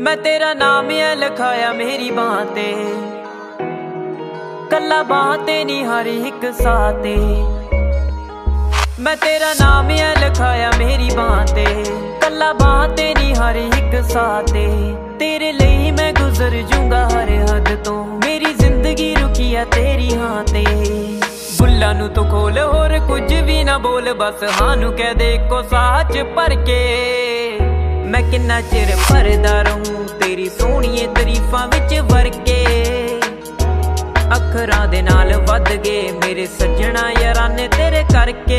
मैं तेरा नाम है लिखाया मेरी बाह ते, कला बाह ते नहीं हर एक साथे। मैं तेरा नाम है लिखाया मेरी बाह ते, कला बाह ते नहीं हर एक साथे। तेरे लिए मैं गुजर जूंगा हर हद तो, मेरी जिंदगी रुकी है तेरी हाँ ते। बुल्ला नू तू खोल होर कुछ भी ना बोल, बस हाँ नू कह दे को साच भर के। मैं किन्ना चिर भरदा रहूं तेरी सोहणिए तरीफां विच वर के। अखरां दे नाल वध गए मेरे सज्जणा याराने तेरे करके।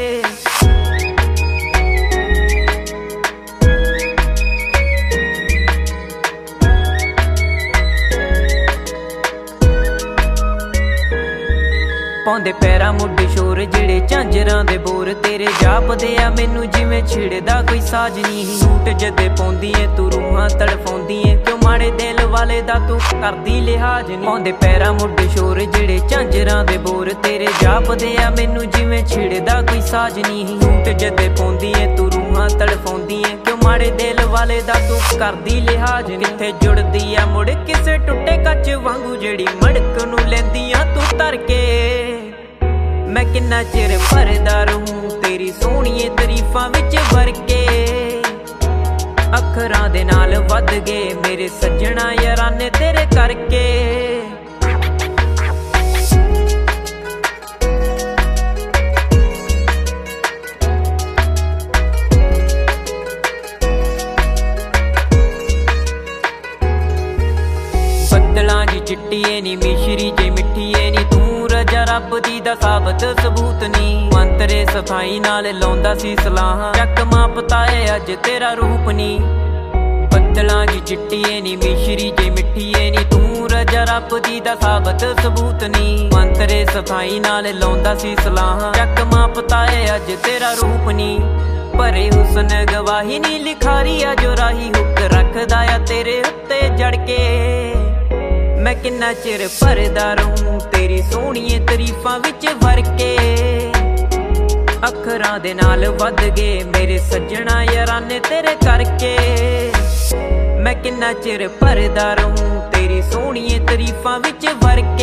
पाउंदे पैरा मुड्ढे शोर जेड़े झांजरां दे बोर, तेरे जापदे आ मैनू जिवें छिड़दा कोई साजनी। सूट जदे पाउंदी ऐ तू रूहां तड़फाउंदी ऐ, क्यों माड़े दिल वाले दा तू करदी लिहाज नहीं। पाउंदे पैरा मुड्ढे शोर जेड़े झांजरां दे बोर, तेरे जापदे आ मैनू जिवें छिड़दा कोई साजनी। सूट जदे पाउंदी ऐ तू रूहां तड़फाउंदी ऐ, क्यों माड़े दिल वाले दा तू करदी लिहाज नहीं। किथे जुड़दी आ मुड़ किसे टुੱਟੇ ਕੱਚ वांगू, जेड़ी मड़क नू लैंदी आ तू धर के। मैं किन्ना चिर भरदा रहूं तेरी सोहणिए तरीफां विच वर के। अखरां दे नाल वध गए मेरे सज्जणा याराने तेरे करके। बदलां दी चिट्टीए नी मिश्री जे मिठीए नी, तू रजा रब दी दा साबत सबूत नी। मंतरे सफाई नाल लौंदा सी सलाहां, चकमा पताए अज तेरा रूप नी। बदलां दी चिट्टीए नी मिश्री जे मिठीए नी, तू रजा रब दी दा साबत सबूत नी। मंतरे सफाई नाल लौंदा सी सलाहां, चकमा पताए अज तेरा रूप नी। भरे हुस्न गवाही नी लिखारी आ जो राही, हुक रखदा आ तेरे उत्ते जड़ के। मैं किन्ना चिर भरदा रहूं तेरी सोहणिए तरीफां विच वर के। अखरां दे नाल वध गए मेरे सज्जणा याराने तेरे करके। मैं किन्ना चिर भरदा रहूं तेरी सोहणिए तरीफां विच वर